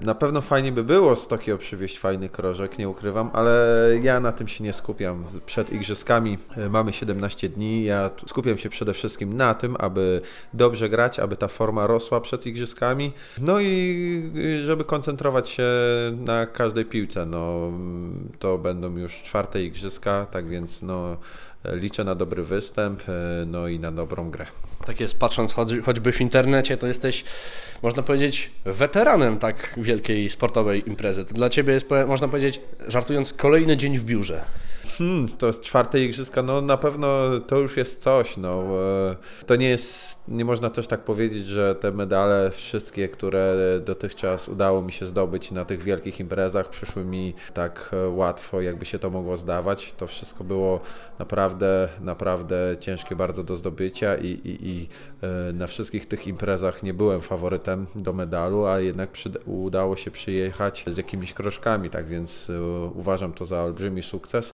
Na pewno fajnie by było z Tokio przywieźć fajny krożek, nie ukrywam, ale ja na tym się nie skupiam. Przed igrzyskami mamy 17 dni, ja skupiam się przede wszystkim na tym, aby dobrze grać, aby ta forma rosła przed igrzyskami, no i żeby koncentrować się na każdej piłce. No, to będą już 4. igrzyska, tak więc no, liczę na dobry występ, no i na dobrą grę. Tak jest, patrząc choćby w internecie, to jesteś, można powiedzieć, weteranem tak wielkiej sportowej imprezy. To dla Ciebie jest, można powiedzieć, żartując, kolejny dzień w biurze. To jest 4. igrzyska, no na pewno to już jest coś, no. To nie jest, nie można też tak powiedzieć, że te medale wszystkie, które dotychczas udało mi się zdobyć na tych wielkich imprezach, przyszły mi tak łatwo, jakby się to mogło zdawać. To wszystko było naprawdę ciężkie bardzo do zdobycia i na wszystkich tych imprezach nie byłem faworytem do medalu, a jednak udało się przyjechać z jakimiś krożkami, tak więc uważam to za olbrzymi sukces.